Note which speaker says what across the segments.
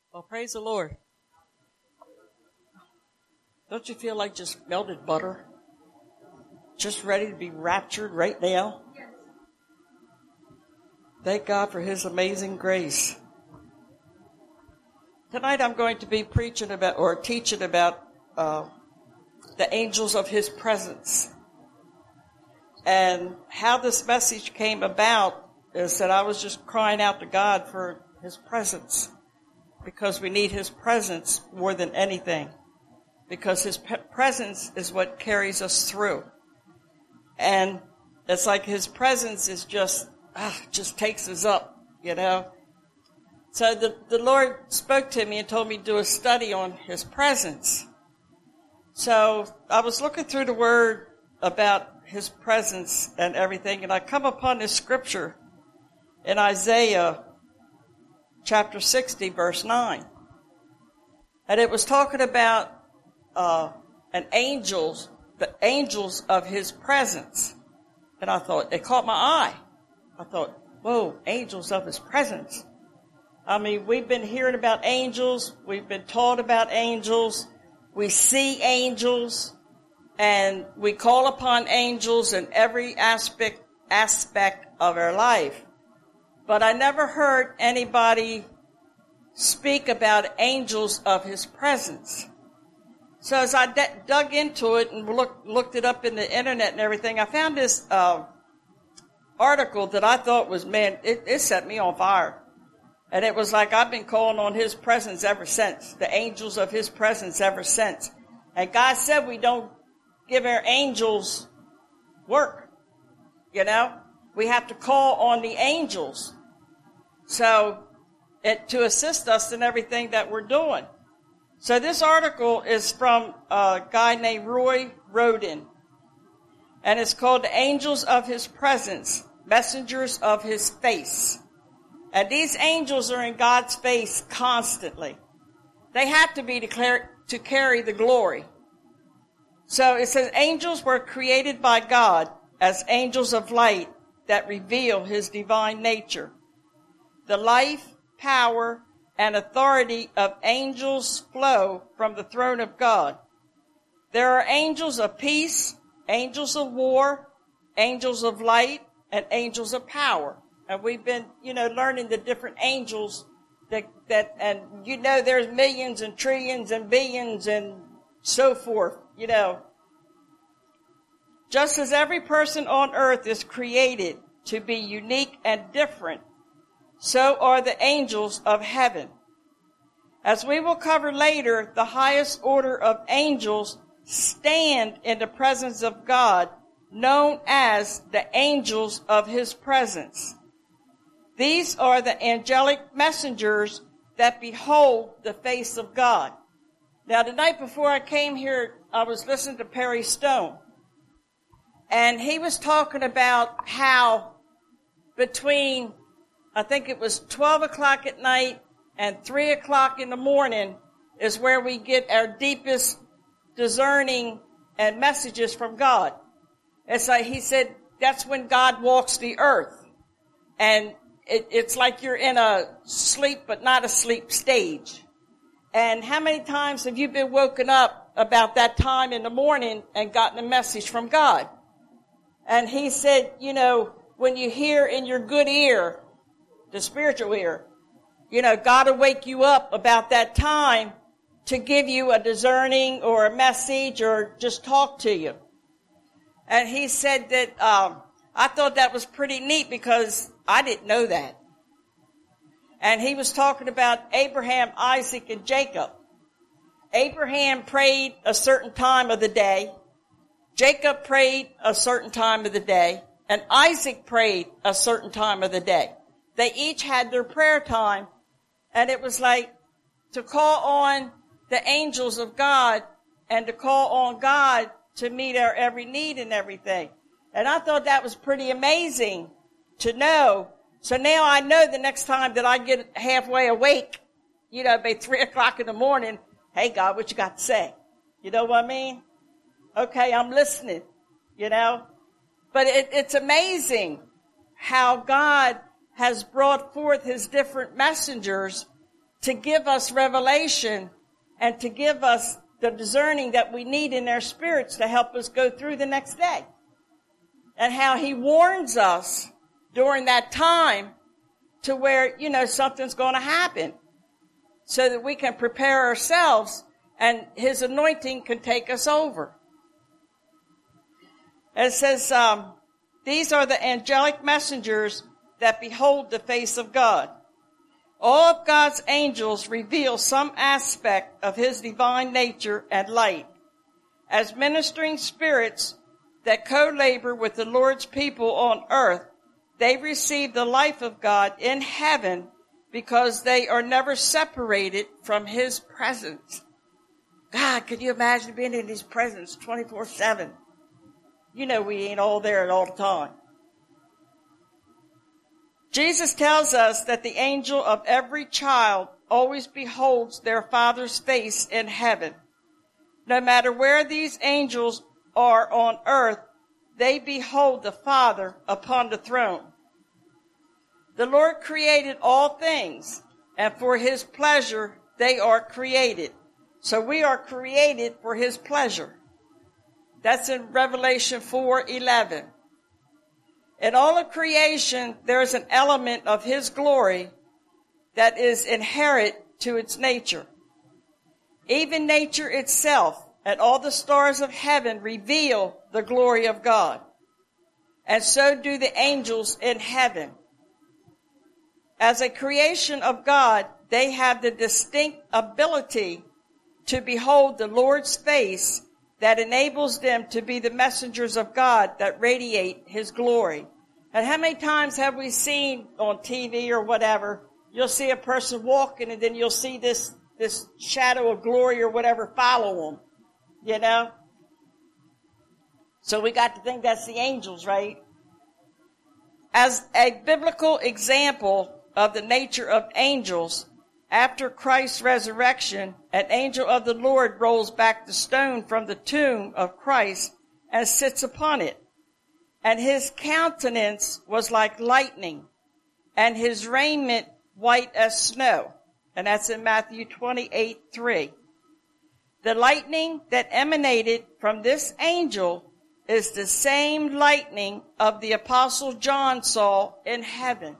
Speaker 1: Well, praise the Lord. Don't you feel like just melted butter? Just ready to be raptured right now? Yes. Thank God for His amazing grace. Tonight I'm going to be teaching about the angels of His presence. And how this message came about is that I was just crying out to God for His presence. Because we need His presence more than anything. Because His presence is what carries us through. And it's like His presence is just takes us up, you know. So the Lord spoke to me and told me to do a study on His presence. So I was looking through the Word about His presence and everything, and I come upon this scripture in Isaiah chapter 60, verse 9. And it was talking about the angels of His presence. And I thought, it caught my eye. I thought, whoa, angels of His presence. I mean, we've been hearing about angels. We've been taught about angels. We see angels. And we call upon angels in every aspect of our life. But I never heard anybody speak about angels of His presence. So as I dug into it and looked it up in the internet and everything, I found this article that I thought was, it set me on fire. And it was like I've been calling on His presence ever since, the angels of His presence ever since. And God said we don't give our angels work, you know. We have to call on the angels. So, to assist us in everything that we're doing. So this article is from a guy named Roy Roden. And it's called The Angels of His Presence, Messengers of His Face. And these angels are in God's face constantly. They have to be declared to carry the glory. So it says angels were created by God as angels of light that reveal His divine nature. The life, power, and authority of angels flow from the throne of God. There are angels of peace, angels of war, angels of light, and angels of power. And we've been, learning the different angels that there's millions and trillions and billions and so forth, Just as every person on earth is created to be unique and different, so are the angels of heaven. As we will cover later, the highest order of angels stand in the presence of God, known as the angels of His presence. These are the angelic messengers that behold the face of God. Now, the night before I came here, I was listening to Perry Stone. And he was talking about how between, I think it was 12 o'clock at night and 3 o'clock in the morning is where we get our deepest discerning and messages from God. It's like he said, that's when God walks the earth. And it's like you're in a sleep but not a sleep stage. And how many times have you been woken up about that time in the morning and gotten a message from God? And he said, when you hear in your good ear, the spiritual ear, God will wake you up about that time to give you a discerning or a message or just talk to you. And he said that, I thought that was pretty neat because I didn't know that. And he was talking about Abraham, Isaac, and Jacob. Abraham prayed a certain time of the day. Jacob prayed a certain time of the day. And Isaac prayed a certain time of the day. They each had their prayer time. And it was like to call on the angels of God and to call on God to meet our every need and everything. And I thought that was pretty amazing to know. So now I know the next time that I get halfway awake, by 3 o'clock in the morning, hey God, what you got to say? You know what I mean? Okay, I'm listening, But it's amazing how God has brought forth His different messengers to give us revelation and to give us the discerning that we need in our spirits to help us go through the next day. And how he warns us during that time to where, something's going to happen so that we can prepare ourselves and his anointing can take us over. It says, these are the angelic messengers that behold the face of God. All of God's angels reveal some aspect of his divine nature and light. As ministering spirits that co-labor with the Lord's people on earth, they receive the life of God in heaven because they are never separated from his presence. God, could you imagine being in his presence 24/7? We ain't all there at all the time. Jesus tells us that the angel of every child always beholds their Father's face in heaven. No matter where these angels are on earth, they behold the Father upon the throne. The Lord created all things, and for his pleasure they are created. So we are created for his pleasure. That's in Revelation 4:11. In all of creation, there is an element of his glory that is inherent to its nature. Even nature itself and all the stars of heaven reveal the glory of God. And so do the angels in heaven. As a creation of God, they have the distinct ability to behold the Lord's face that enables them to be the messengers of God that radiate his glory. And how many times have we seen on TV or whatever, you'll see a person walking and then you'll see this shadow of glory or whatever follow them, So we got to think that's the angels, right? As a biblical example of the nature of angels, after Christ's resurrection, an angel of the Lord rolls back the stone from the tomb of Christ and sits upon it. And his countenance was like lightning, and his raiment white as snow. And that's in Matthew 28:3. The lightning that emanated from this angel is the same lightning of the Apostle John saw in heaven.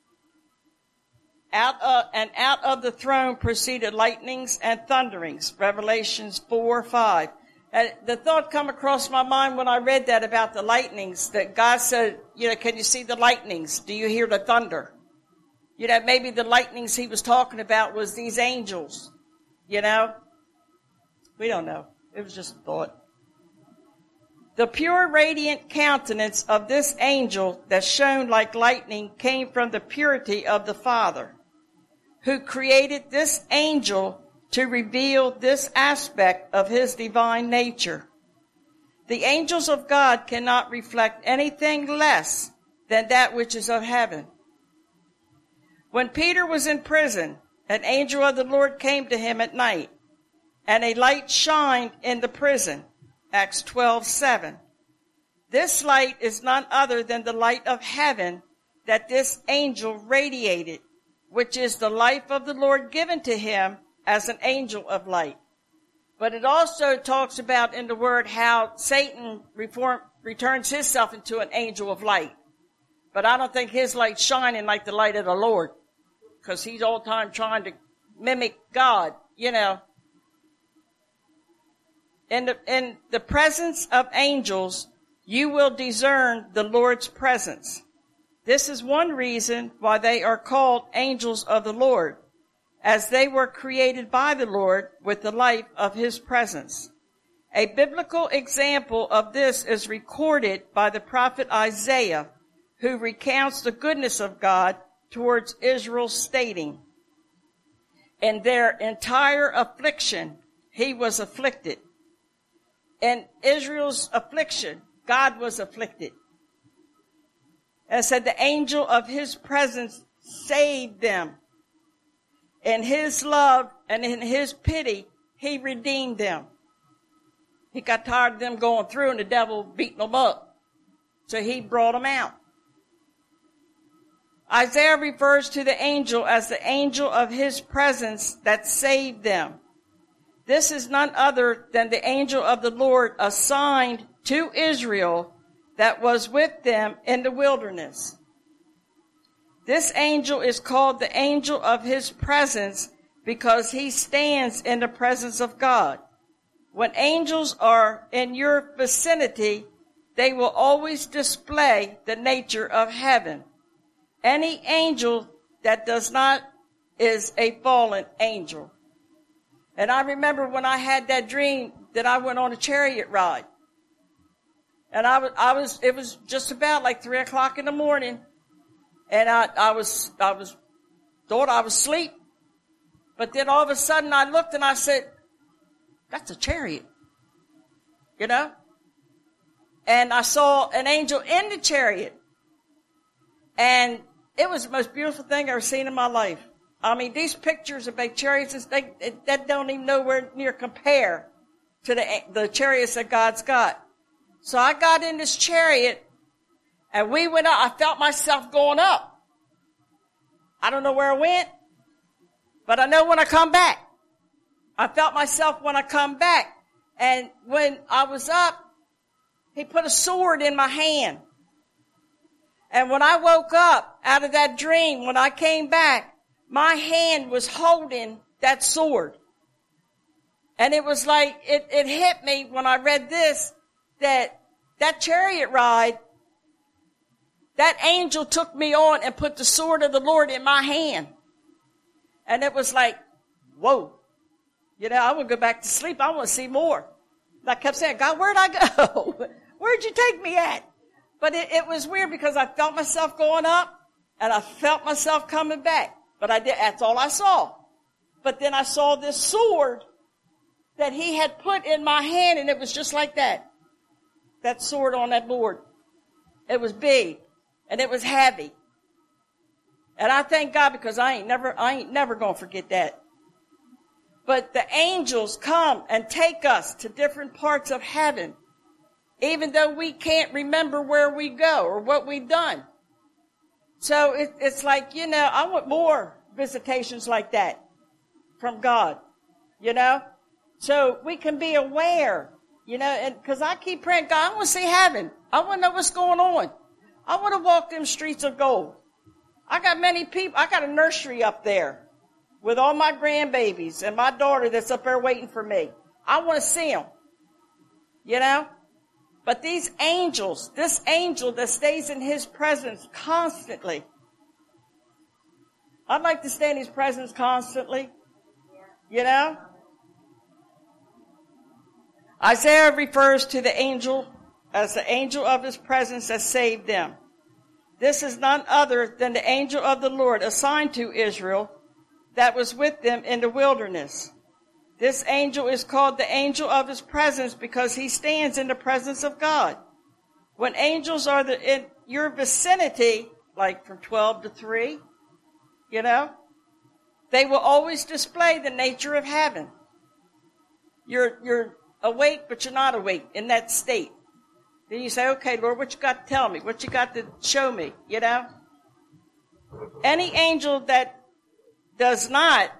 Speaker 1: Out of the throne proceeded lightnings and thunderings, Revelations 4:5. And the thought come across my mind when I read that about the lightnings, that God said, can you see the lightnings? Do you hear the thunder? Maybe the lightnings he was talking about was these angels, We don't know. It was just a thought. The pure radiant countenance of this angel that shone like lightning came from the purity of the Father, who created this angel to reveal this aspect of his divine nature. The angels of God cannot reflect anything less than that which is of heaven. When Peter was in prison, an angel of the Lord came to him at night, and a light shined in the prison. Acts 12:7. This light is none other than the light of heaven that this angel radiated, which is the life of the Lord given to him as an angel of light. But it also talks about in the word how Satan returns himself into an angel of light. But I don't think his light's shining like the light of the Lord, because he's all the time trying to mimic God, In the presence of angels, you will discern the Lord's presence. This is one reason why they are called angels of the Lord, as they were created by the Lord with the life of his presence. A biblical example of this is recorded by the prophet Isaiah, who recounts the goodness of God towards Israel, stating, "In their entire affliction, he was afflicted." In Israel's affliction, God was afflicted. And said the angel of his presence saved them. In his love and in his pity, he redeemed them. He got tired of them going through and the devil beating them up. So he brought them out. Isaiah refers to the angel as the angel of his presence that saved them. This is none other than the angel of the Lord assigned to Israel that was with them in the wilderness. This angel is called the angel of his presence because he stands in the presence of God. When angels are in your vicinity, they will always display the nature of heaven. Any angel that does not is a fallen angel. And I remember when I had that dream that I went on a chariot ride. And it was just about like 3 o'clock in the morning. And I thought I was asleep. But then all of a sudden I looked and I said, that's a chariot. You know? And I saw an angel in the chariot. And it was the most beautiful thing I've ever seen in my life. I mean, these pictures of big chariots, that don't even nowhere near compare to the chariots that God's got. So I got in this chariot and we went up. I felt myself going up. I don't know where I went, but I know when I come back. I felt myself when I come back. And when I was up, he put a sword in my hand. And when I woke up out of that dream, when I came back, my hand was holding that sword. And it was like, it hit me when I read this, that chariot ride, that angel took me on and put the sword of the Lord in my hand. And it was like, whoa. You know, I would go back to sleep. I want to see more. And I kept saying, God, where'd I go? Where'd you take me at? But it was weird because I felt myself going up and I felt myself coming back. But that's all I saw. But then I saw this sword that he had put in my hand, and it was just like that. That sword on that board. It was big and it was heavy. And I thank God because I ain't never gonna forget that. But the angels come and take us to different parts of heaven, even though we can't remember where we go or what we've done. So it's like, you know, I want more visitations like that from God, you know, so we can be aware, you know, and because I keep praying, God, I want to see heaven. I want to know what's going on. I want to walk them streets of gold. I got many people. I got a nursery up there with all my grandbabies and my daughter that's up there waiting for me. I want to see them, you know. But these angels, this angel that stays in his presence constantly. I'd like to stay in his presence constantly. You know? Isaiah refers to the angel as the angel of his presence that saved them. This is none other than the angel of the Lord assigned to Israel that was with them in the wilderness. This angel is called the angel of his presence because he stands in the presence of God. When angels are in your vicinity, like from 12 to 3, you know, they will always display the nature of heaven. You're awake, but you're not awake in that state. Then you say, okay, Lord, what you got to tell me? What you got to show me, you know? Any angel that does not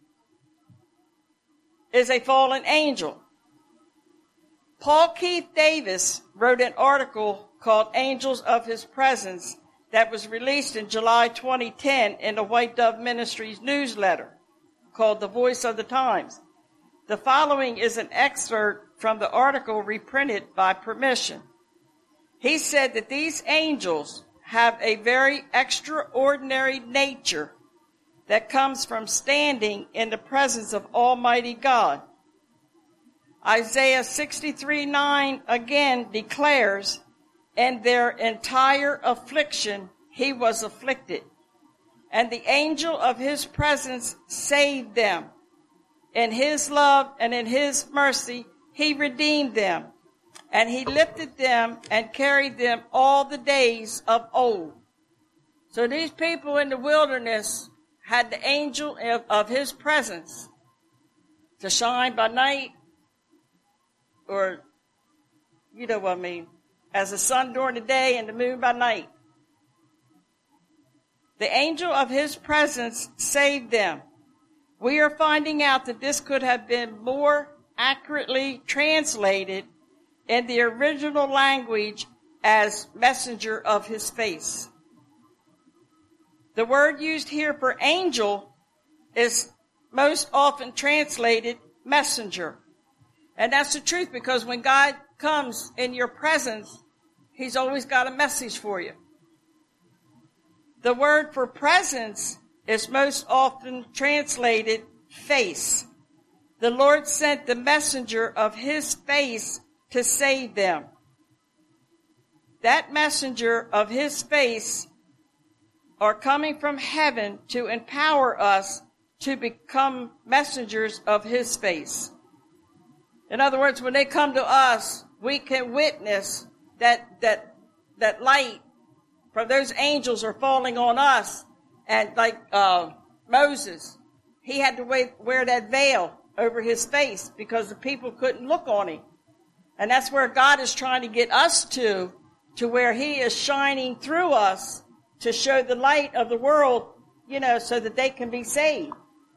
Speaker 1: is a fallen angel. Paul Keith Davis wrote an article called Angels of His Presence that was released in July 2010 in the White Dove Ministries newsletter called The Voice of the Times. The following is an excerpt from the article reprinted by permission. He said that these angels have a very extraordinary nature that comes from standing in the presence of Almighty God. Isaiah 63:9 again declares, in their entire affliction he was afflicted, and the angel of his presence saved them. In his love and in his mercy he redeemed them, and he lifted them and carried them all the days of old. So these people in the wilderness had the angel of his presence to shine by night, or, you know what I mean, as the sun during the day and the moon by night. The angel of his presence saved them. We are finding out that this could have been more accurately translated in the original language as messenger of his face. The word used here for angel is most often translated messenger. And that's the truth, because when God comes in your presence, he's always got a message for you. The word for presence is most often translated face. The Lord sent the messenger of his face to save them. That messenger of his face are coming from heaven to empower us to become messengers of his face. In other words, when they come to us, we can witness that light from those angels are falling on us. And like Moses, he had to wear that veil over his face because the people couldn't look on him. And that's where God is trying to get us to where he is shining through us to show the light of the world, so that they can be saved.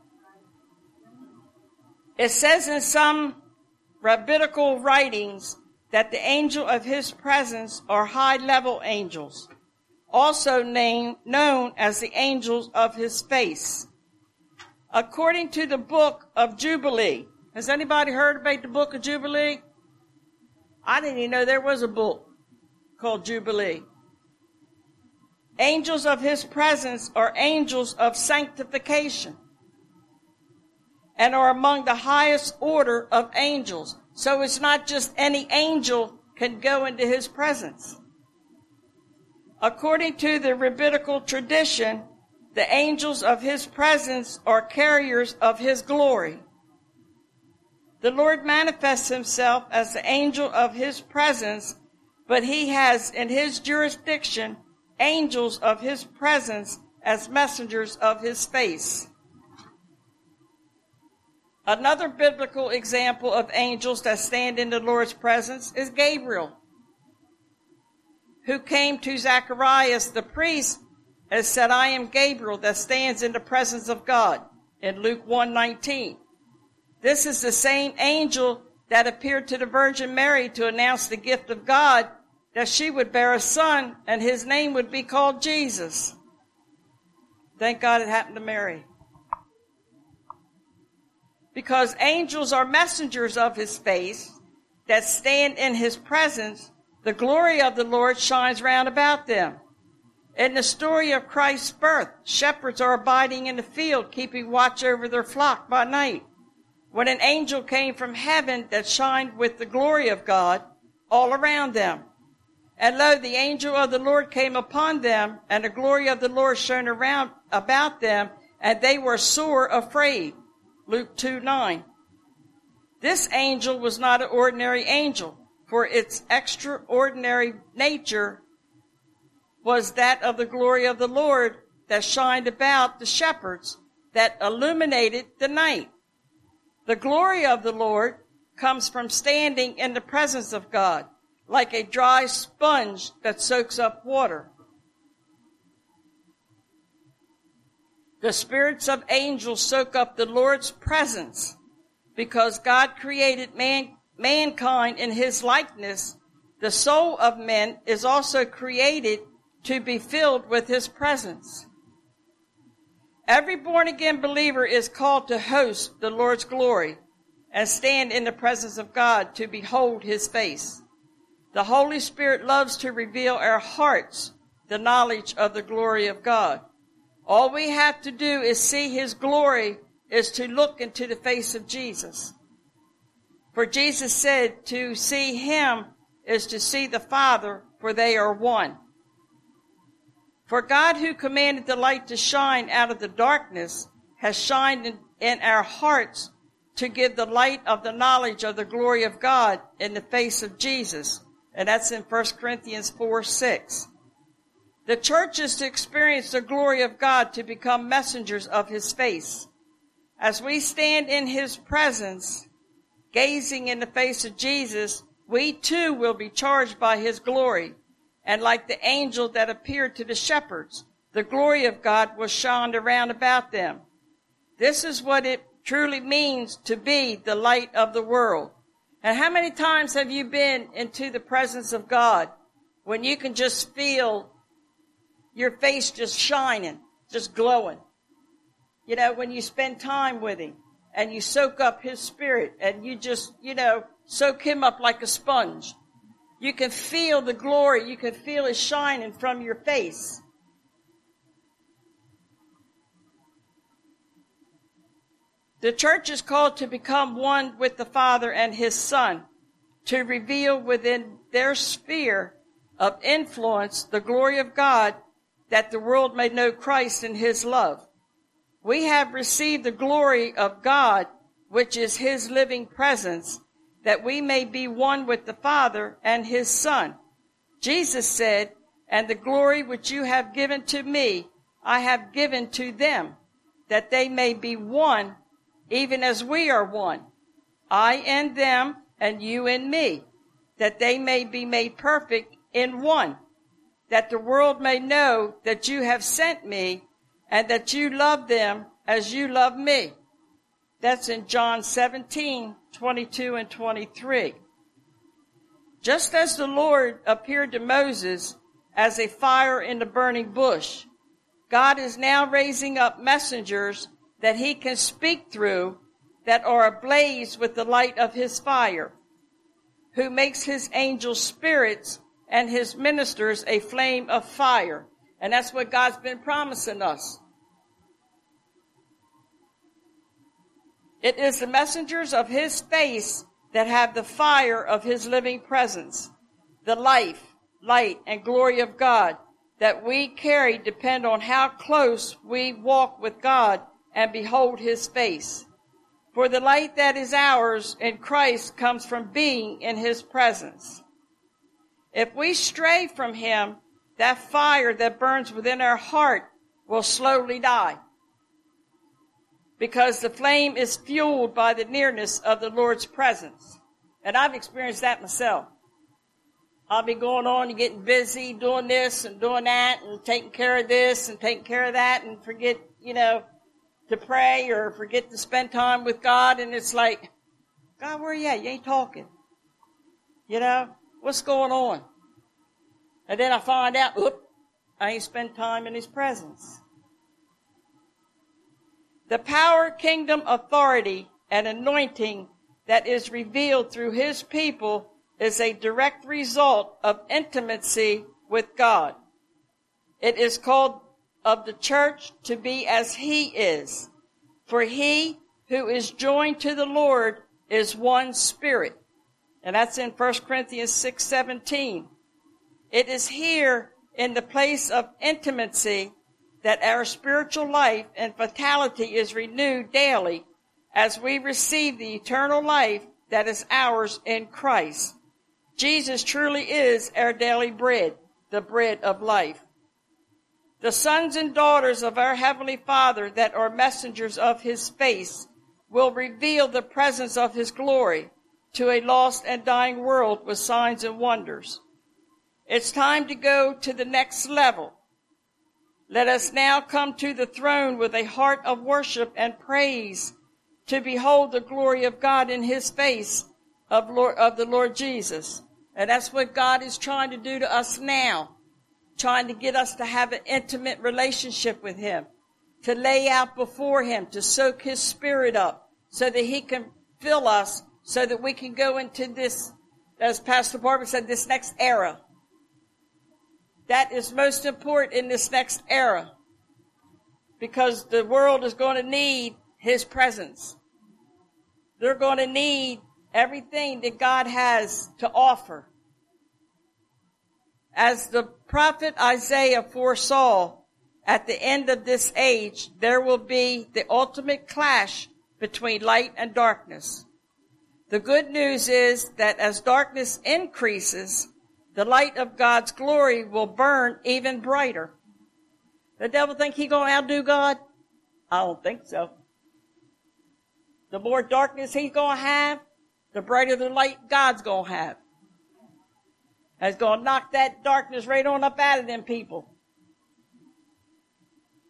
Speaker 1: It says in some rabbinical writings that the angel of his presence are high-level angels, also known as the angels of his face. According to the book of Jubilee, has anybody heard about the book of Jubilee? I didn't even know there was a book called Jubilee. Angels of his presence are angels of sanctification and are among the highest order of angels. So it's not just any angel can go into his presence. According to the rabbinical tradition, the angels of his presence are carriers of his glory. The Lord manifests himself as the angel of his presence, but he has in his jurisdiction angels of his presence as messengers of his face. Another biblical example of angels that stand in the Lord's presence is Gabriel, who came to Zacharias the priest and said, I am Gabriel that stands in the presence of God, in Luke 1:19. This is the same angel that appeared to the Virgin Mary to announce the gift of God, that she would bear a son and his name would be called Jesus. Thank God it happened to Mary. Because angels are messengers of his face that stand in his presence, the glory of the Lord shines round about them. In the story of Christ's birth, shepherds are abiding in the field, keeping watch over their flock by night, when an angel came from heaven that shined with the glory of God all around them. And lo, the angel of the Lord came upon them, and the glory of the Lord shone around about them, and they were sore afraid. Luke 2:9. This angel was not an ordinary angel, for its extraordinary nature was that of the glory of the Lord that shined about the shepherds, that illuminated the night. The glory of the Lord comes from standing in the presence of God, like a dry sponge that soaks up water. The spirits of angels soak up the Lord's presence because God created mankind in his likeness. The soul of men is also created to be filled with his presence. Every born-again believer is called to host the Lord's glory and stand in the presence of God to behold his face. The Holy Spirit loves to reveal our hearts the knowledge of the glory of God. All we have to do is see his glory, is to look into the face of Jesus. For Jesus said to see him is to see the Father, for they are one. For God, who commanded the light to shine out of the darkness, has shined in our hearts to give the light of the knowledge of the glory of God in the face of Jesus. And that's in 1 Corinthians 4:6. The church is to experience the glory of God to become messengers of his face. As we stand in his presence, gazing in the face of Jesus, we too will be charged by his glory. And like the angel that appeared to the shepherds, the glory of God was shone around about them. This is what it truly means to be the light of the world. And how many times have you been into the presence of God when you can just feel your face just shining, just glowing? You know, when you spend time with him and you soak up his spirit and you just, soak him up like a sponge. You can feel the glory. You can feel it shining from your face. The church is called to become one with the Father and his Son, to reveal within their sphere of influence the glory of God, that the world may know Christ and his love. We have received the glory of God, which is his living presence, that we may be one with the Father and his Son. Jesus said, "And the glory which you have given to me, I have given to them, that they may be one, even as we are one. I and them, and you and me, that they may be made perfect in one, that the world may know that you have sent me, and that you love them as you love me." That's in John 17:22 and 23. Just as the Lord appeared to Moses as a fire in the burning bush, God is now raising up messengers that he can speak through, that are ablaze with the light of his fire, who makes his angel spirits and his ministers a flame of fire. And that's what God's been promising us. It is the messengers of his face that have the fire of his living presence. The life, light, and glory of God that we carry depend on how close we walk with God and behold his face. For the light that is ours in Christ comes from being in his presence. If we stray from him, that fire that burns within our heart will slowly die, because the flame is fueled by the nearness of the Lord's presence. And I've experienced that myself. I'll be going on and getting busy doing this and doing that and taking care of this and taking care of that and forget, to pray or forget to spend time with God. And it's like, God, where are you at? You ain't talking. What's going on? And then I find out, I ain't spent time in his presence. The power, kingdom, authority, and anointing that is revealed through his people is a direct result of intimacy with God. It is called of the church to be as he is. For he who is joined to the Lord is one spirit. And that's in 1 Corinthians 6:17. It is here in the place of intimacy that our spiritual life and vitality is renewed daily as we receive the eternal life that is ours in Christ. Jesus truly is our daily bread, the bread of life. The sons and daughters of our Heavenly Father that are messengers of his face will reveal the presence of his glory to a lost and dying world with signs and wonders. It's time to go to the next level. Let us now come to the throne with a heart of worship and praise to behold the glory of God in his face of the Lord Jesus. And that's what God is trying to do to us now. Trying to get us to have an intimate relationship with him, to lay out before him, to soak his spirit up so that he can fill us, so that we can go into this, as Pastor Barbara said, this next era. That is most important in this next era, because the world is going to need his presence. They're going to need everything that God has to offer. As the prophet Isaiah foresaw, at the end of this age, there will be the ultimate clash between light and darkness. The good news is that as darkness increases, the light of God's glory will burn even brighter. The devil think he's going to outdo God? I don't think so. The more darkness he's going to have, the brighter the light God's going to have. It's going to knock that darkness right on up out of them people.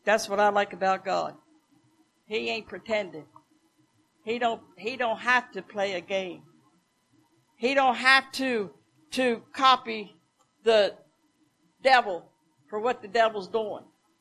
Speaker 1: That's what I like about God. He ain't pretending. He don't have to play a game. He don't have to copy the devil for what the devil's doing.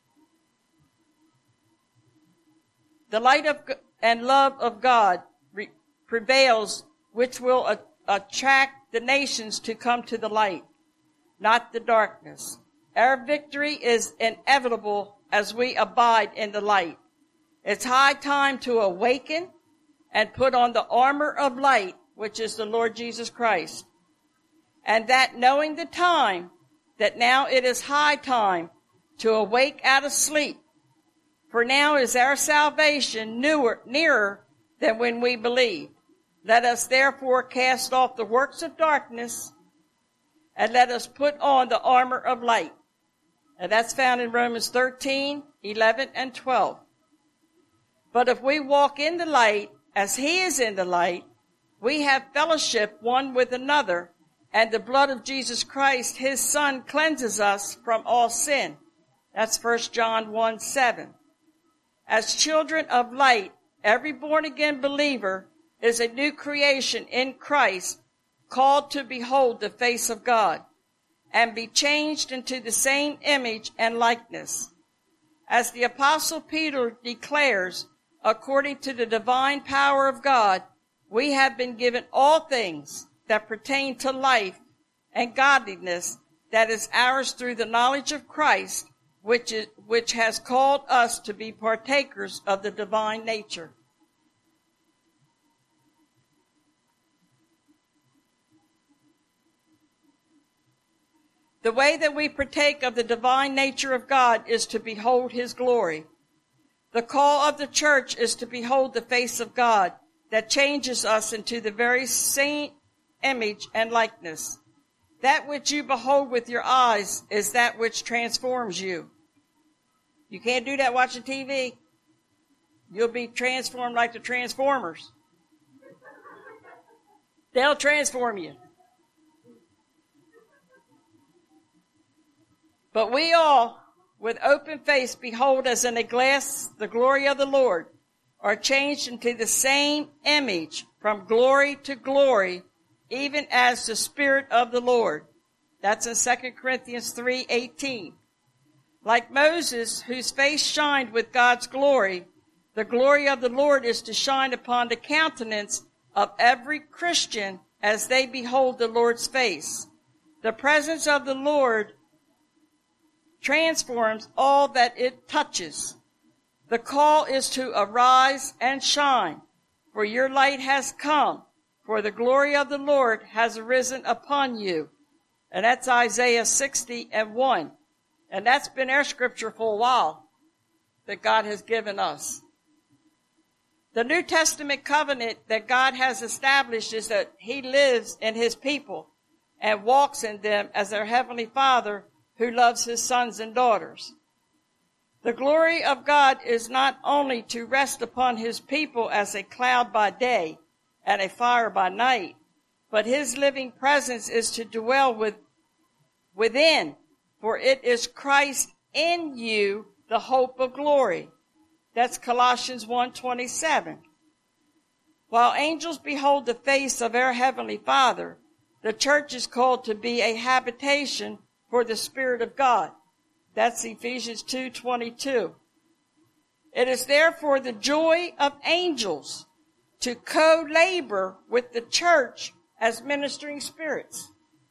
Speaker 1: The light of and love of God prevails, which will attract the nations to come to the light, not the darkness. Our victory is inevitable as we abide in the light. It's high time to awaken and put on the armor of light, which is the Lord Jesus Christ. And that knowing the time, that now it is high time to awake out of sleep. For now is our salvation nearer than when we believed. Let us therefore cast off the works of darkness and let us put on the armor of light. And that's found in Romans 13, 11, and 12. But if we walk in the light as he is in the light, we have fellowship one with another, and the blood of Jesus Christ, his Son, cleanses us from all sin. That's 1 John 1, 7. As children of light, every born-again believer is a new creation in Christ, called to behold the face of God and be changed into the same image and likeness. As the Apostle Peter declares, according to the divine power of God, we have been given all things that pertain to life and godliness that is ours through the knowledge of Christ, which has called us to be partakers of the divine nature. The way that we partake of the divine nature of God is to behold his glory. The call of the church is to behold the face of God that changes us into the very same image and likeness. That which you behold with your eyes is that which transforms you. You can't do that watching TV. You'll be transformed like the Transformers. They'll transform you. But we all, with open face, behold as in a glass the glory of the Lord, are changed into the same image from glory to glory, even as the Spirit of the Lord. That's in 2 Corinthians 3:18. Like Moses, whose face shined with God's glory, the glory of the Lord is to shine upon the countenance of every Christian as they behold the Lord's face. The presence of the Lord transforms all that it touches. The call is to arise and shine, for your light has come, for the glory of the Lord has arisen upon you. And that's Isaiah 60:1. And that's been our scripture for a while that God has given us. The New Testament covenant that God has established is that he lives in his people and walks in them as their heavenly Father who loves his sons and daughters. The glory of God is not only to rest upon his people as a cloud by day and a fire by night, but his living presence is to dwell within, for it is Christ in you, the hope of glory. That's Colossians 1:27. While angels behold the face of our heavenly Father, the church is called to be a habitation for the Spirit of God. That's Ephesians 2:22. It is therefore the joy of angels to co-labor with the church as ministering spirits.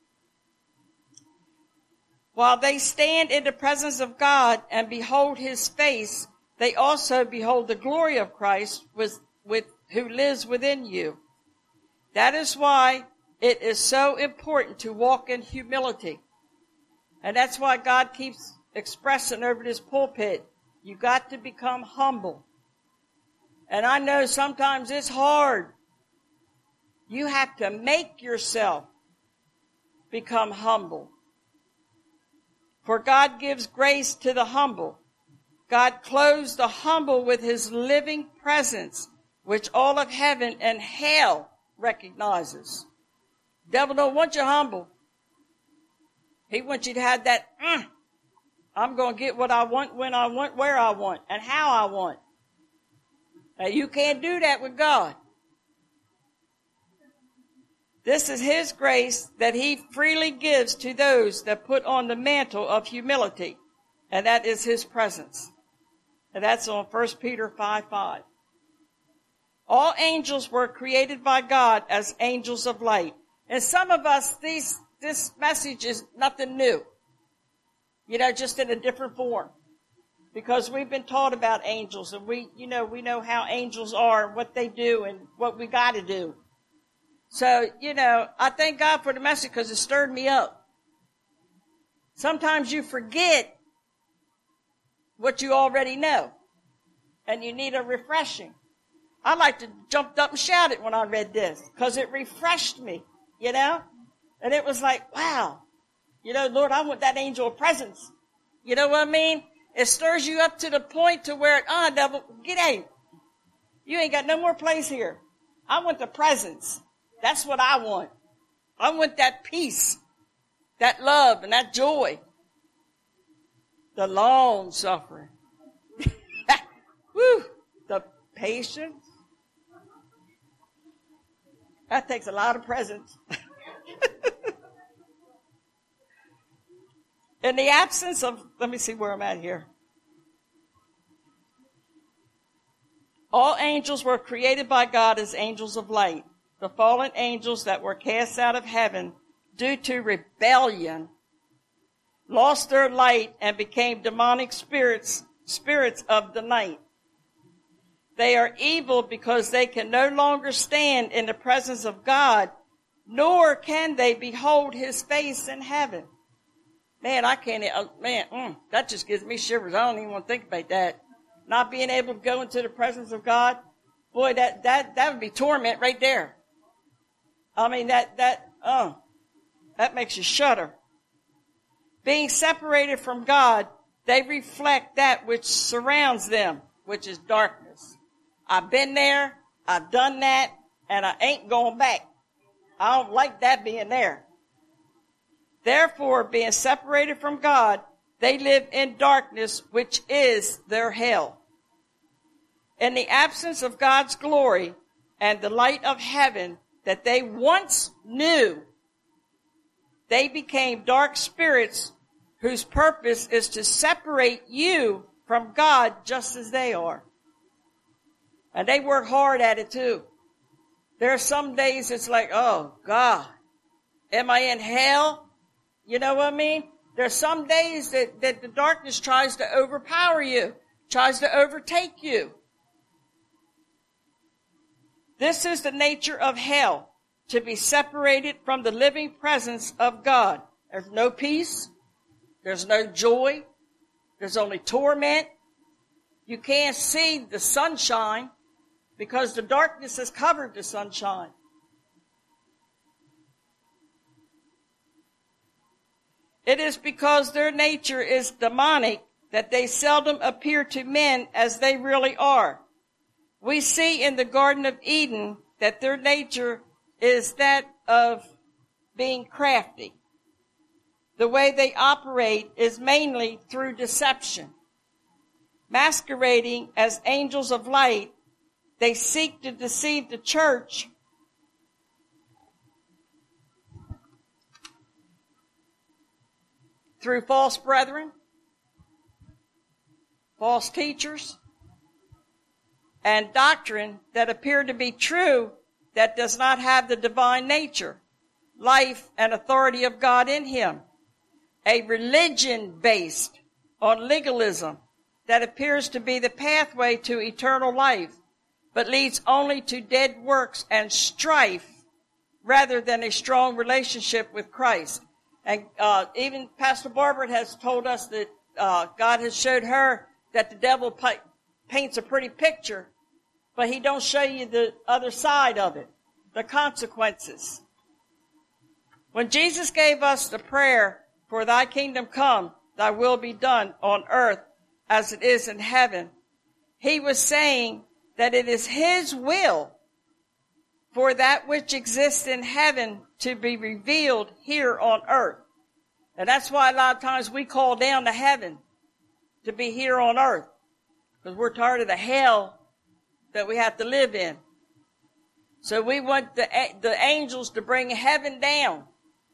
Speaker 1: While they stand in the presence of God and behold his face, they also behold the glory of Christ who lives within you. That is why it is so important to walk in humility. And that's why God keeps expressing over this pulpit, you got to become humble. And I know sometimes it's hard. You have to make yourself become humble. For God gives grace to the humble. God clothes the humble with his living presence, which all of heaven and hell recognizes. Devil don't want you humble. He wants you to have that I'm going to get what I want, when I want, where I want, and how I want. Now, you can't do that with God. This is His grace that He freely gives to those that put on the mantle of humility, and that is His presence. And that's on 1 Peter 5:5. All angels were created by God as angels of light. And some of us, this message is nothing new. Just in a different form. Because we've been taught about angels, and we know how angels are and what they do and what we got to do. So, I thank God for the message because it stirred me up. Sometimes you forget what you already know, and you need a refreshing. I like to jump up and shout it when I read this because it refreshed me, and it was like, wow, Lord, I want that angel of presence. You know what I mean? It stirs you up to the point to where, devil, get out. You ain't got no more place here. I want the presence. That's what I want. I want that peace, that love, and that joy. The long suffering. Woo! The patience. That takes a lot of presence. In the absence of, let me see where I'm at here. All angels were created by God as angels of light. The fallen angels that were cast out of heaven due to rebellion lost their light and became demonic spirits of the night. They are evil because they can no longer stand in the presence of God, nor can they behold His face in heaven. Man, I can't, that just gives me shivers. I don't even want to think about that. Not being able to go into the presence of God. Boy, that would be torment right there. I mean, that makes you shudder. Being separated from God, they reflect that which surrounds them, which is darkness. I've been there, I've done that, and I ain't going back. I don't like that being there. Therefore, being separated from God, they live in darkness, which is their hell. In the absence of God's glory and the light of heaven that they once knew, they became dark spirits whose purpose is to separate you from God just as they are. And they work hard at it too. There are some days it's like, oh God, am I in hell? You know what I mean? There's some days that the darkness tries to overpower you, tries to overtake you. This is the nature of hell, to be separated from the living presence of God. There's no peace. There's no joy. There's only torment. You can't see the sunshine because the darkness has covered the sunshine. It is because their nature is demonic that they seldom appear to men as they really are. We see in the Garden of Eden that their nature is that of being crafty. The way they operate is mainly through deception. Masquerading as angels of light, they seek to deceive the church through false brethren, false teachers, and doctrine that appear to be true that does not have the divine nature, life, and authority of God in him. A religion based on legalism that appears to be the pathway to eternal life, but leads only to dead works and strife rather than a strong relationship with Christ. And even Pastor Barbara has told us that God has showed her that the devil paints a pretty picture, but he don't show you the other side of it, the consequences. When Jesus gave us the prayer, for thy kingdom come, thy will be done on earth as it is in heaven, he was saying that it is his will for that which exists in heaven to be revealed here on earth. And that's why a lot of times we call down to heaven to be here on earth because we're tired of the hell that we have to live in. So we want the angels to bring heaven down,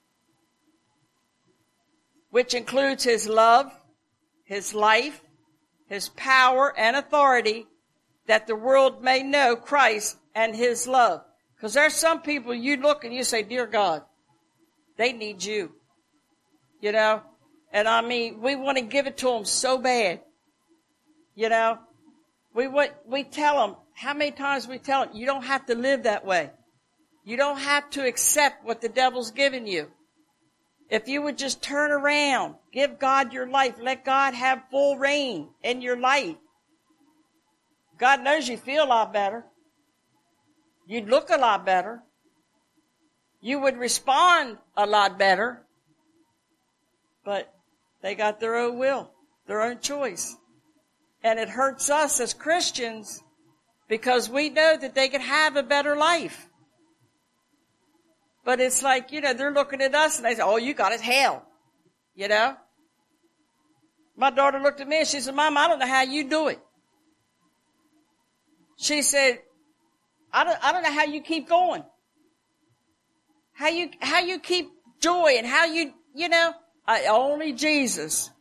Speaker 1: which includes his love, his life, his power and authority, that the world may know Christ and his love. Because there's some people you look and you say, dear God, they need you. You know? And I mean, we want to give it to them so bad. You know? We tell them, how many times we tell them, you don't have to live that way. You don't have to accept what the devil's giving you. If you would just turn around, give God your life, let God have full reign in your life. God knows you feel a lot better. You'd look a lot better. You would respond a lot better. But they got their own will, their own choice. And it hurts us as Christians because we know that they could have a better life. But it's like, you know, they're looking at us and they say, oh, you got it hell. You know? My daughter looked at me and she said, Mom, I don't know how you do it. She said, I don't know how you keep going. How you keep joy and how you know, only Jesus.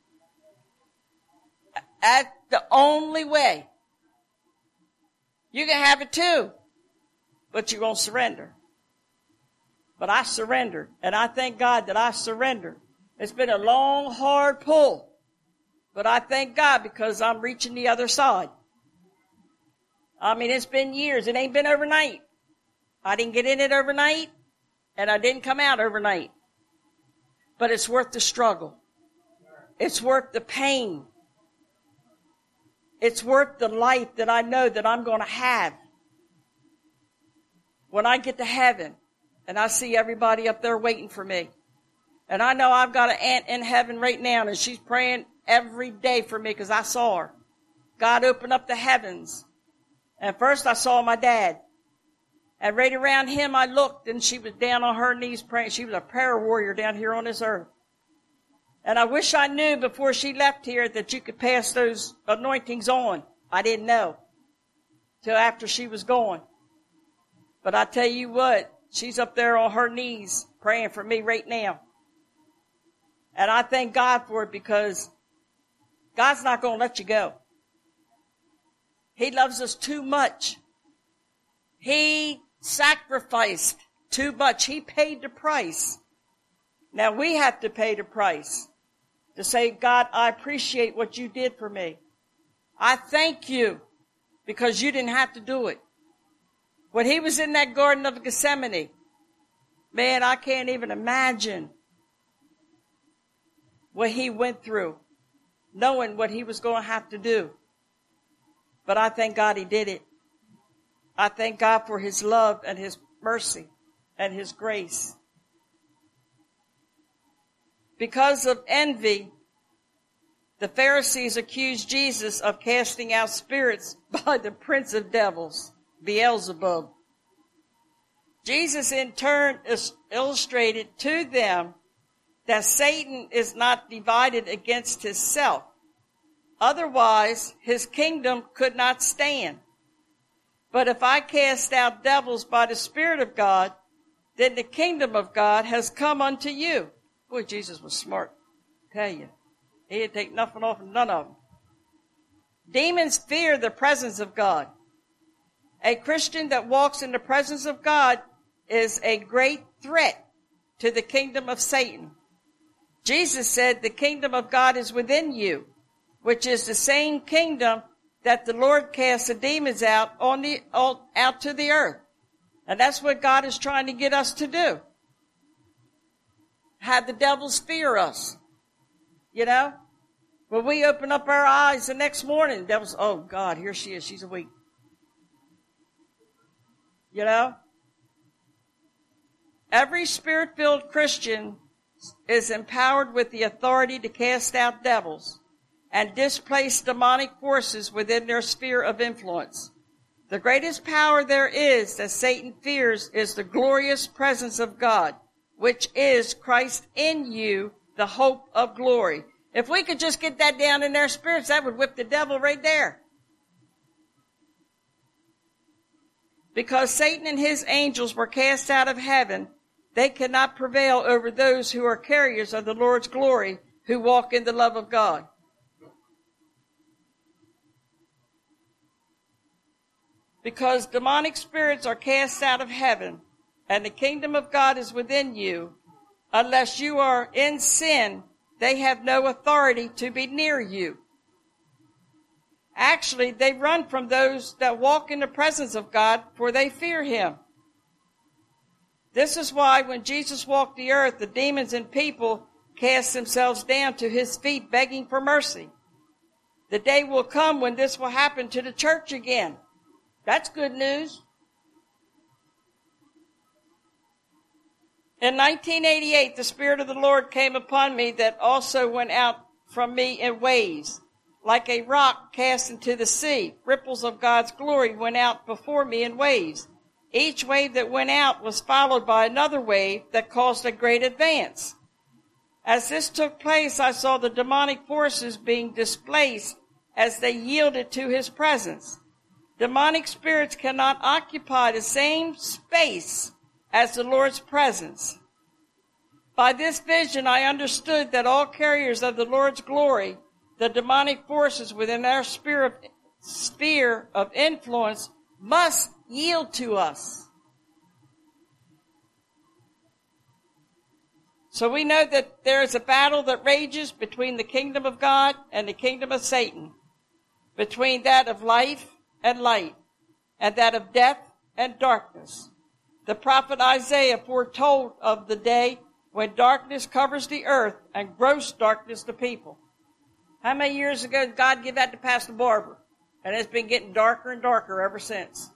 Speaker 1: That's the only way. You can have it too, but you won't surrender. But I surrendered, and I thank God that I surrendered. It's been a long, hard pull, but I thank God because I'm reaching the other side. I mean, it's been years. It ain't been overnight. I didn't get in it overnight, and I didn't come out overnight. But it's worth the struggle. It's worth the pain. It's worth the life that I know that I'm going to have. When I get to heaven, and I see everybody up there waiting for me. And I know I've got an aunt in heaven right now, and she's praying every day for me because I saw her. God opened up the heavens. And first I saw my dad. And right around him I looked, and she was down on her knees praying. She was a prayer warrior down here on this earth. And I wish I knew before she left here that you could pass those anointings on. I didn't know till after she was gone. But I tell you what, she's up there on her knees praying for me right now. And I thank God for it because God's not going to let you go. He loves us too much. He sacrificed too much. He paid the price. Now we have to pay the price to say, God, I appreciate what you did for me. I thank you because you didn't have to do it. When he was in that Garden of Gethsemane, man, I can't even imagine what he went through, knowing what he was going to have to do. But I thank God he did it. I thank God for his love and his mercy and his grace. Because of envy, the Pharisees accused Jesus of casting out spirits by the prince of devils, Beelzebub. Jesus in turn illustrated to them that Satan is not divided against himself. Otherwise, his kingdom could not stand. But if I cast out devils by the Spirit of God, then the kingdom of God has come unto you. Boy, Jesus was smart. I tell you. He didn't take nothing off of none of them. Demons fear the presence of God. A Christian that walks in the presence of God is a great threat to the kingdom of Satan. Jesus said the kingdom of God is within you, which is the same kingdom that the Lord cast the demons out out to the earth. And that's what God is trying to get us to do. Have the devils fear us. You know? When we open up our eyes the next morning, the devil's, oh God, here she is. She's awake. You know? Every spirit-filled Christian is empowered with the authority to cast out devils and displace demonic forces within their sphere of influence. The greatest power there is that Satan fears is the glorious presence of God, which is Christ in you, the hope of glory. If we could just get that down in their spirits, that would whip the devil right there. Because Satan and his angels were cast out of heaven, they cannot prevail over those who are carriers of the Lord's glory, who walk in the love of God. Because demonic spirits are cast out of heaven, and the kingdom of God is within you, unless you are in sin, they have no authority to be near you. Actually, they run from those that walk in the presence of God, for they fear him. This is why when Jesus walked the earth, the demons and people cast themselves down to his feet, begging for mercy. The day will come when this will happen to the church again. That's good news. In 1988, the Spirit of the Lord came upon me that also went out from me in waves. Like a rock cast into the sea, ripples of God's glory went out before me in waves. Each wave that went out was followed by another wave that caused a great advance. As this took place, I saw the demonic forces being displaced as they yielded to his presence. Demonic spirits cannot occupy the same space as the Lord's presence. By this vision, I understood that all carriers of the Lord's glory, the demonic forces within our sphere of influence, must yield to us. So we know that there is a battle that rages between the kingdom of God and the kingdom of Satan, between that of life and light, and that of death and darkness. The prophet Isaiah foretold of the day when darkness covers the earth and gross darkness the people. How many years ago did God give that to Pastor Barbara? And it's been getting darker and darker ever since.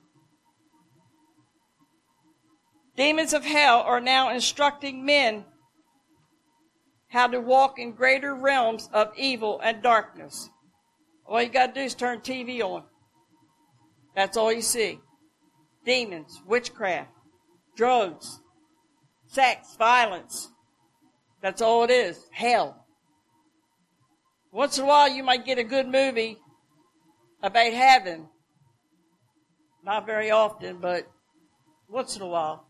Speaker 1: Demons of hell are now instructing men how to walk in greater realms of evil and darkness. All you got to do is turn TV on. That's all you see. Demons, witchcraft, drugs, sex, violence. That's all it is. Hell. Once in a while you might get a good movie about heaven. Not very often, but once in a while.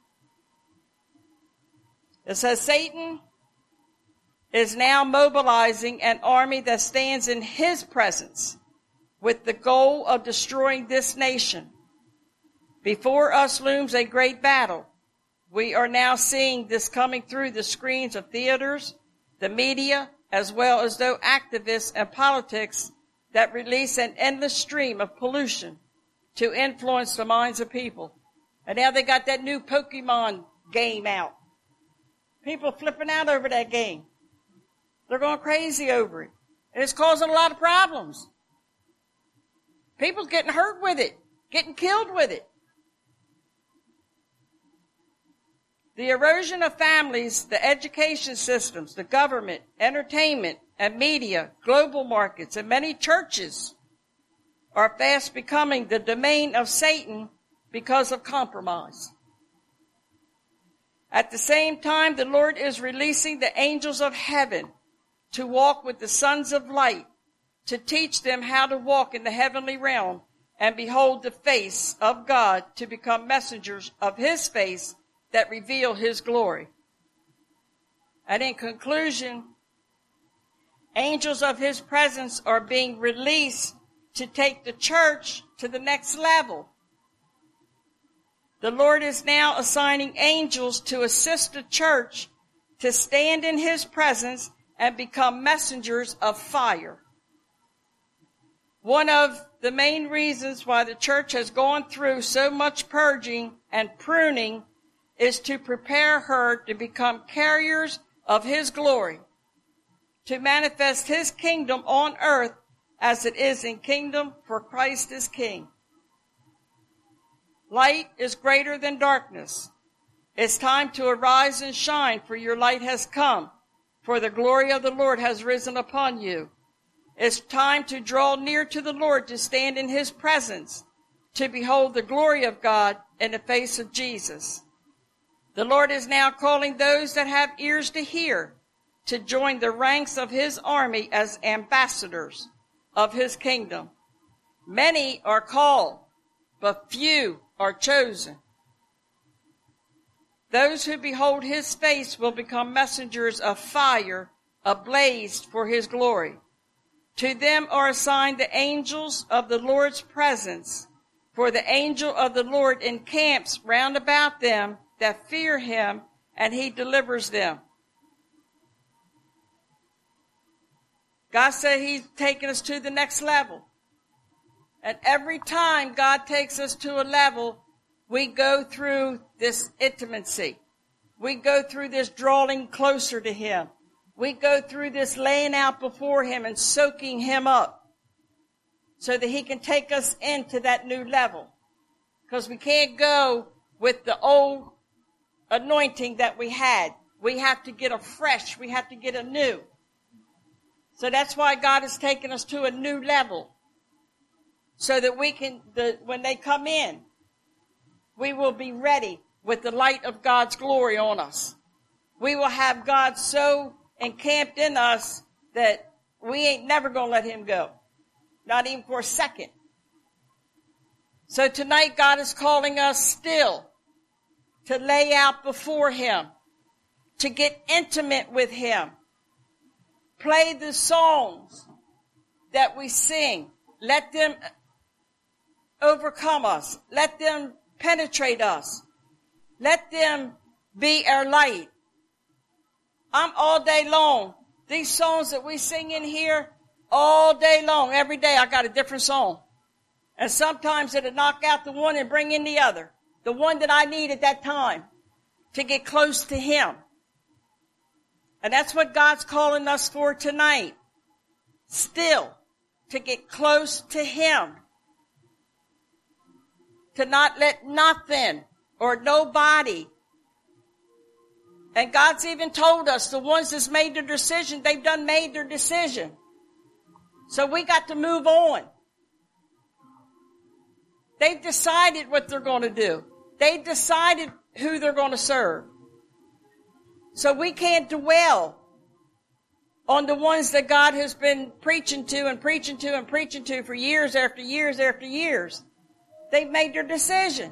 Speaker 1: It says Satan is now mobilizing an army that stands in his presence with the goal of destroying this nation. Before us looms a great battle. We are now seeing this coming through the screens of theaters, the media, as well as those activists and politics that release an endless stream of pollution to influence the minds of people. And now they got that new Pokemon game out. People flipping out over that game. They're going crazy over it. And it's causing a lot of problems. People's getting hurt with it, getting killed with it. The erosion of families, the education systems, the government, entertainment, and media, global markets, and many churches are fast becoming the domain of Satan because of compromise. At the same time, the Lord is releasing the angels of heaven to walk with the sons of light, to teach them how to walk in the heavenly realm and behold the face of God, to become messengers of his face that reveal his glory. And in conclusion, angels of his presence are being released to take the church to the next level. The Lord is now assigning angels to assist the church to stand in his presence and become messengers of fire. One of the main reasons why the church has gone through so much purging and pruning is to prepare her to become carriers of his glory, to manifest his kingdom on earth as it is in kingdom, for Christ is King. Light is greater than darkness. It's time to arise and shine, for your light has come, for the glory of the Lord has risen upon you. It's time to draw near to the Lord, to stand in his presence, to behold the glory of God in the face of Jesus. The Lord is now calling those that have ears to hear to join the ranks of his army as ambassadors of his kingdom. Many are called, but few are chosen. Those who behold his face will become messengers of fire, ablaze for his glory. To them are assigned the angels of the Lord's presence, for the angel of the Lord encamps round about them that fear him, and he delivers them. God said he's taking us to the next level. And every time God takes us to a level, we go through this intimacy. We go through this drawing closer to him. We go through this laying out before him and soaking him up so that he can take us into that new level. Because we can't go with the old anointing that we had. We have to get a fresh. We have to get a new. So that's why God has taken us to a new level. So that we can, when they come in, we will be ready with the light of God's glory on us. We will have God so encamped in us that we ain't never going to let him go. Not even for a second. So tonight God is calling us still to lay out before him, to get intimate with him. Play the songs that we sing. Let them overcome us. Let them penetrate us. Let them be our light. I'm all day long. These songs that we sing in here, all day long, every day I got a different song. And sometimes it'll knock out the one and bring in the other. The one that I need at that time to get close to him. And that's what God's calling us for tonight. Still, to get close to him. To not let nothing or nobody. And God's even told us the ones that's made their decision, they've done made their decision. So we got to move on. They've decided what they're going to do. They've decided who they're going to serve. So we can't dwell on the ones that God has been preaching to and preaching to and preaching to for years after years after years. They've made their decision.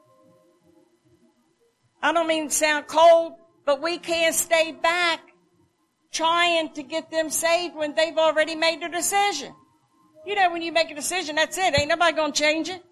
Speaker 1: I don't mean to sound cold, but we can't stay back trying to get them saved when they've already made their decision. You know, when you make a decision, that's it. Ain't nobody going to change it.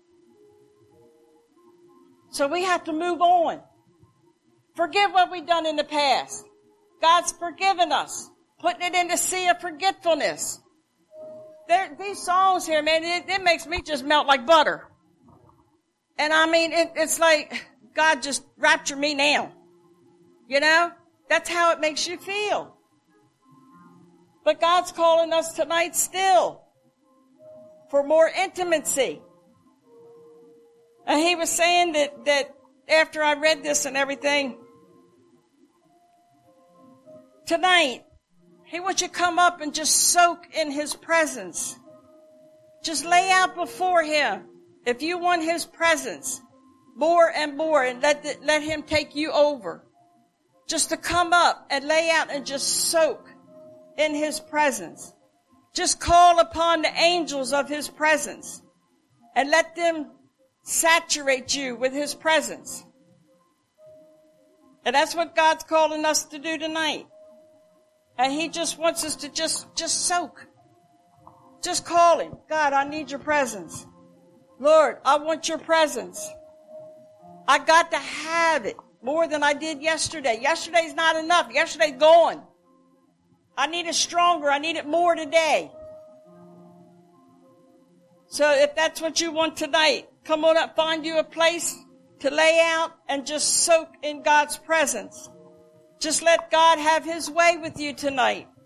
Speaker 1: So we have to move on. Forgive what we've done in the past. God's forgiven us, putting it in the sea of forgetfulness. These songs here, man, it makes me just melt like butter. And I mean, it's like, God, just rapture me now. You know? That's how it makes you feel. But God's calling us tonight still for more intimacy. And he was saying that after I read this and everything, tonight, he wants you to come up and just soak in his presence. Just lay out before him. If you want his presence more and more, and let him take you over. Just to come up and lay out and just soak in his presence. Just call upon the angels of his presence and let them saturate you with his presence. And that's what God's calling us to do tonight. And he just wants us to just soak. Just call him. God, I need your presence. Lord, I want your presence. I got to have it more than I did yesterday. Yesterday's not enough. Yesterday's gone. I need it stronger. I need it more today. So if that's what you want tonight, come on up, find you a place to lay out and just soak in God's presence. Just let God have his way with you tonight.